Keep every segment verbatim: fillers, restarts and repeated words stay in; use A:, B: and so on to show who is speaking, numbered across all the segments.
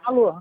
A: Alô,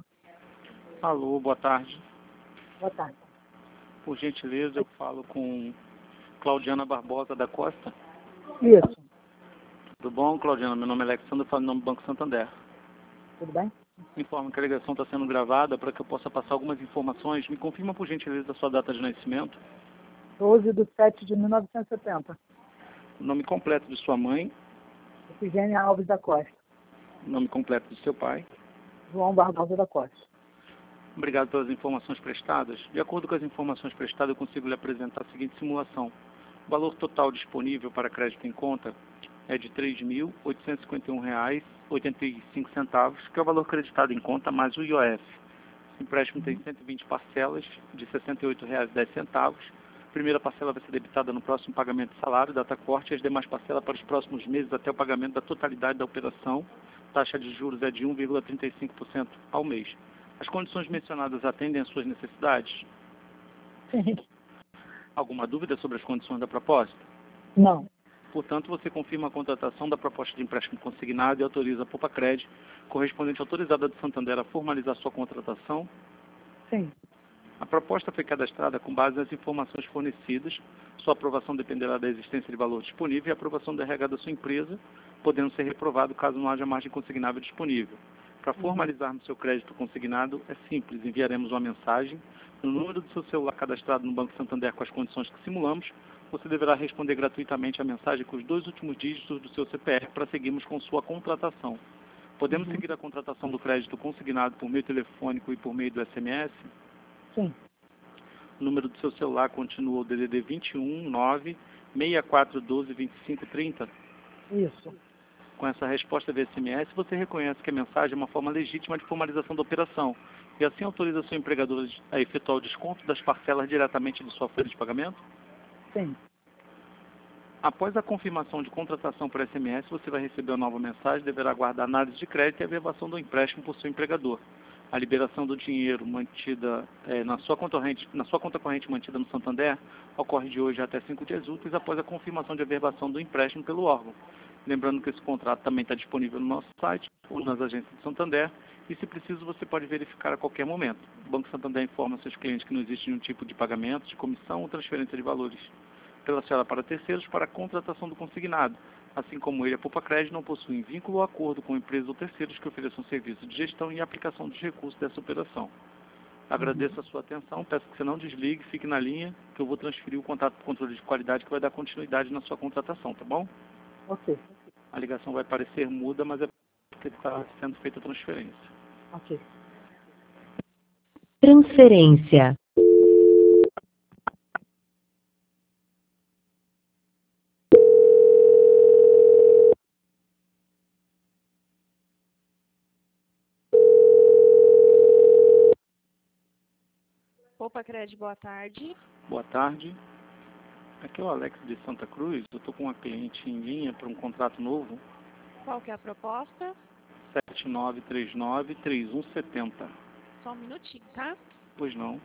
B: Alô, boa tarde.
A: boa tarde.
B: Por gentileza, eu falo com Claudiana Barbosa da Costa.
A: Isso,
B: Tudo bom, Claudiana? Meu nome é Alexandre, eu falo em nome do Banco Santander.
A: tudo bem?
B: Informo que a ligação está sendo gravada para que eu possa passar algumas informações. Me confirma, por gentileza, a sua data de nascimento,
A: doze de setembro de mil novecentos e setenta.
B: o nome completo de sua mãe,
A: Efigênia Alves da Costa.
B: o nome completo de seu pai.
A: João Barbosa da Costa.
B: Obrigado pelas informações prestadas. De acordo com as informações prestadas, eu consigo lhe apresentar a seguinte simulação. O valor total disponível para crédito em conta é de três mil oitocentos e cinquenta e um reais e oitenta e cinco centavos, que é o valor creditado em conta mais o I O F. O empréstimo tem cento e vinte parcelas de sessenta e oito reais e dez centavos. A primeira parcela vai ser debitada no próximo pagamento de salário, data corte, e as demais parcelas para os próximos meses até o pagamento da totalidade da operação. A taxa de juros é de um vírgula trinta e cinco por cento ao mês. As condições mencionadas atendem às suas necessidades?
A: Sim.
B: Alguma dúvida sobre as condições da proposta?
A: Não.
B: Portanto, você confirma a contratação da proposta de empréstimo consignado e autoriza a Poupa-Cred, correspondente autorizada de Santander, a formalizar sua contratação?
A: Sim.
B: A proposta foi cadastrada com base nas informações fornecidas. Sua aprovação dependerá da existência de valor disponível e a aprovação da R H da sua empresa, podendo ser reprovado caso não haja margem consignável disponível. Para formalizarmos seu crédito consignado, é simples, enviaremos uma mensagem no número do seu celular cadastrado no Banco Santander com as condições que simulamos. Você deverá responder gratuitamente a mensagem com os dois últimos dígitos do seu C P F para seguirmos com sua contratação. Podemos
A: Uhum.
B: seguir a contratação do crédito consignado por meio telefônico e por meio do S M S?
A: Sim.
B: O número do seu celular continua o D D D vinte e um, nove, seis quatro um dois, vinte e cinco trinta.
A: Isso.
B: Com essa resposta via S M S, você reconhece que a mensagem é uma forma legítima de formalização da operação e assim autoriza seu empregador a efetuar o desconto das parcelas diretamente de sua folha de pagamento?
A: Sim.
B: Após a confirmação de contratação por S M S, você vai receber uma nova mensagem e deverá aguardar análise de crédito e a averbação do empréstimo por seu empregador. A liberação do dinheiro mantida eh, na, sua conta corrente, na sua conta corrente mantida no Santander ocorre de hoje até cinco dias úteis após a confirmação de averbação do empréstimo pelo órgão. Lembrando que esse contrato também está disponível no nosso site ou nas agências do Santander e, se preciso, você pode verificar a qualquer momento. O Banco Santander informa seus clientes que não existe nenhum tipo de pagamento, de comissão ou transferência de valores relacionada para terceiros para a contratação do consignado. Assim como ele, a Poupa-Cred não possui vínculo ou acordo com empresas ou terceiros que ofereçam serviço de gestão e aplicação dos recursos dessa operação. Agradeço a sua atenção, peço que você não desligue, fique na linha, que eu vou transferir o contato para o controle de qualidade que vai dar continuidade na sua contratação, tá bom?
A: Ok.
B: A ligação vai parecer muda, mas é porque está sendo feita a transferência.
A: Ok.
C: Transferência.
D: Poupa-Cred, boa tarde.
B: Boa tarde. Aqui é o Alex de Santa Cruz. Eu estou com uma cliente em linha para um contrato novo.
D: Qual que é a proposta?
B: sete nove três nove, três um sete zero.
D: Só um minutinho, tá?
B: Pois não.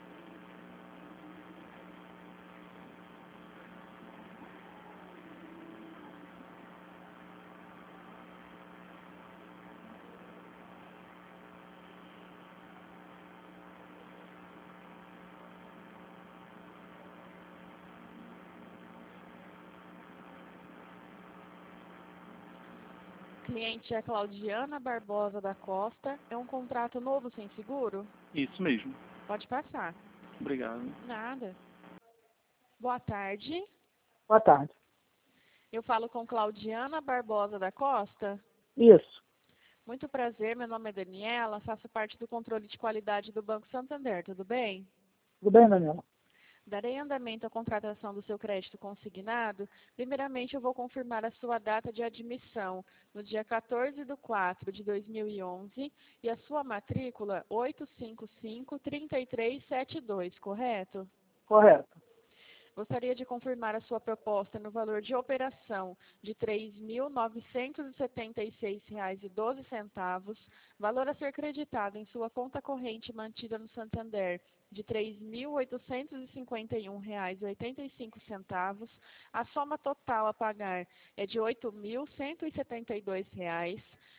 D: Cliente é Claudiana Barbosa da Costa. É um contrato novo sem seguro?
B: Isso mesmo.
D: Pode passar.
B: Obrigado.
D: Nada. Boa tarde.
A: Boa tarde.
D: Eu falo com Claudiana Barbosa da Costa.
A: Isso.
D: Muito prazer, meu nome é Daniela, faço parte do controle de qualidade do Banco Santander, tudo bem?
A: Tudo bem, Daniela?
D: Darei andamento à contratação do seu crédito consignado. Primeiramente, eu vou confirmar a sua data de admissão, no dia quatorze de quatro de dois mil e onze, e a sua matrícula oito cinco cinco, três três sete dois, correto?
A: Correto.
D: Gostaria de confirmar a sua proposta no valor de operação de três mil novecentos e setenta e seis reais e doze centavos, valor a ser creditado em sua conta corrente mantida no Santander de três mil oitocentos e cinquenta e um reais e oitenta e cinco centavos. A soma total a pagar é de oito mil cento e setenta e dois reais.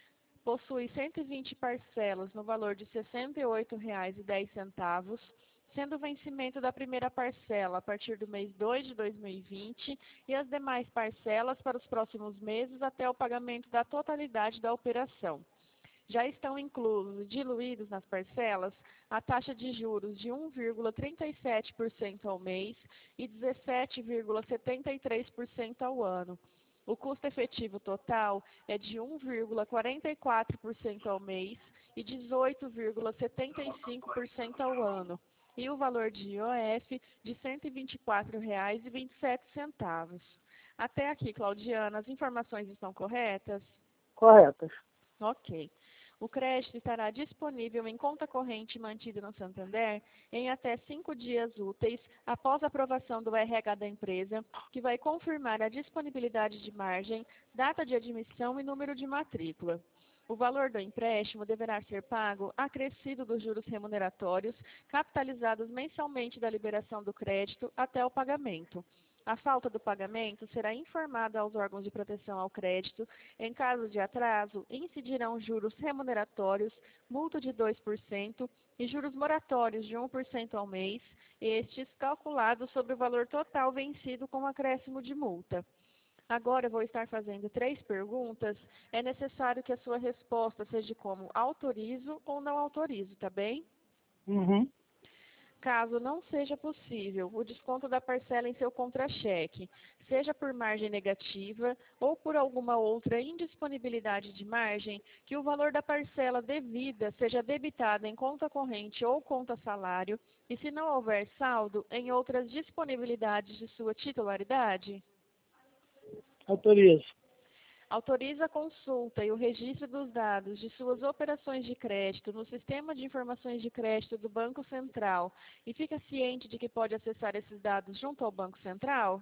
D: possui cento e vinte parcelas no valor de sessenta e oito reais e dez centavos, sendo o vencimento da primeira parcela a partir do mês dois de dois mil e vinte e as demais parcelas para os próximos meses até o pagamento da totalidade da operação. Já estão inclusos e diluídos nas parcelas a taxa de juros de um vírgula trinta e sete por cento ao mês e dezessete vírgula setenta e três por cento ao ano. O custo efetivo total é de um vírgula quarenta e quatro por cento ao mês e dezoito vírgula setenta e cinco por cento ao ano, e o valor de I O F de cento e vinte e quatro reais e vinte e sete centavos. Até aqui, Claudiana, as informações estão corretas?
A: Corretas.
D: Ok. O crédito estará disponível em conta corrente mantida no Santander em até cinco dias úteis após a aprovação do R H da empresa, que vai confirmar a disponibilidade de margem, data de admissão e número de matrícula. O valor do empréstimo deverá ser pago acrescido dos juros remuneratórios, capitalizados mensalmente da liberação do crédito até o pagamento. A falta do pagamento será informada aos órgãos de proteção ao crédito. Em caso de atraso, incidirão juros remuneratórios, multa de dois por cento e juros moratórios de um por cento ao mês, estes calculados sobre o valor total vencido com acréscimo de multa. Agora eu vou estar fazendo três perguntas. É necessário que a sua resposta seja como autorizo ou não autorizo, tá bem?
A: Uhum.
D: Caso não seja possível o desconto da parcela em seu contra-cheque, seja por margem negativa ou por alguma outra indisponibilidade de margem, que o valor da parcela devida seja debitado em conta corrente ou conta salário, e se não houver saldo, em outras disponibilidades de sua titularidade?
A: Autorizo.
D: Autoriza a consulta e o registro dos dados de suas operações de crédito no Sistema de Informações de Crédito do Banco Central e fica ciente de que pode acessar esses dados junto ao Banco Central?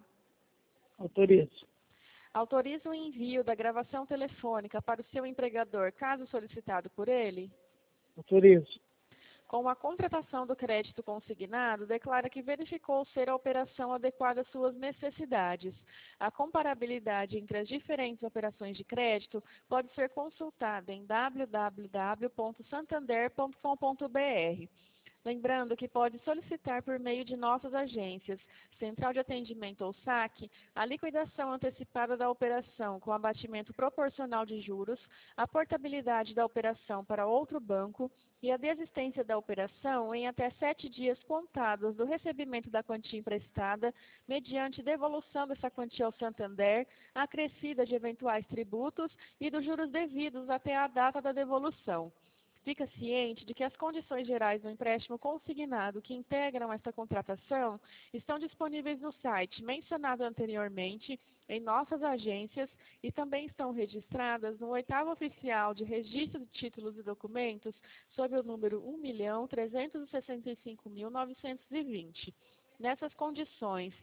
A: Autorizo.
D: Autoriza o envio da gravação telefônica para o seu empregador, caso solicitado por ele?
A: Autorizo.
D: Com a contratação do crédito consignado, declara que verificou ser a operação adequada às suas necessidades. A comparabilidade entre as diferentes operações de crédito pode ser consultada em w w w ponto santander ponto com ponto b r. Lembrando que pode solicitar por meio de nossas agências, Central de Atendimento ou saque, a liquidação antecipada da operação com abatimento proporcional de juros, a portabilidade da operação para outro banco e a desistência da operação em até sete dias contados do recebimento da quantia emprestada, mediante devolução dessa quantia ao Santander, acrescida de eventuais tributos e dos juros devidos até a data da devolução. Fica ciente de que as condições gerais do empréstimo consignado que integram esta contratação estão disponíveis no site mencionado anteriormente, em nossas agências, e também estão registradas no oitavo oficial de registro de títulos e documentos sob o número um milhão trezentos e sessenta e cinco mil novecentos e vinte. Nessas condições,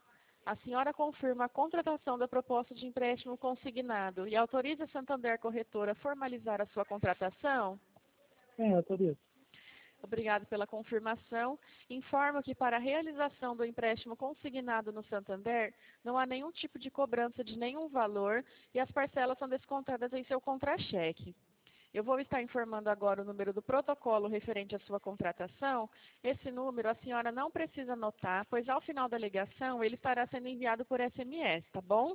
D: a senhora confirma a contratação da proposta de empréstimo consignado e autoriza a Santander Corretora a formalizar a sua contratação?
A: Sim, autorizo.
D: Obrigado pela confirmação. Informo que para a realização do empréstimo consignado no Santander, não há nenhum tipo de cobrança de nenhum valor e as parcelas são descontadas em seu contra-cheque. Eu vou estar informando agora o número do protocolo referente à sua contratação. Esse número a senhora não precisa anotar, pois ao final da ligação ele estará sendo enviado por S M S, tá bom?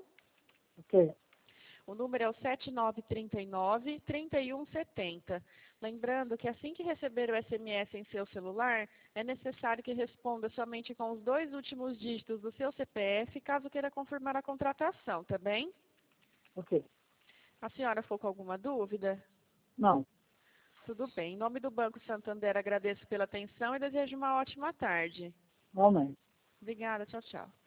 A: Ok.
D: O número é o sete nove três nove, três um sete zero. Lembrando que assim que receber o S M S em seu celular, é necessário que responda somente com os dois últimos dígitos do seu C P F, caso queira confirmar a contratação, tá bem?
A: Ok.
D: A senhora ficou com alguma dúvida?
A: Não.
D: Tudo bem. Em nome do Banco Santander, agradeço pela atenção e desejo uma ótima tarde.
A: Realmente.
D: Obrigada. Tchau, tchau.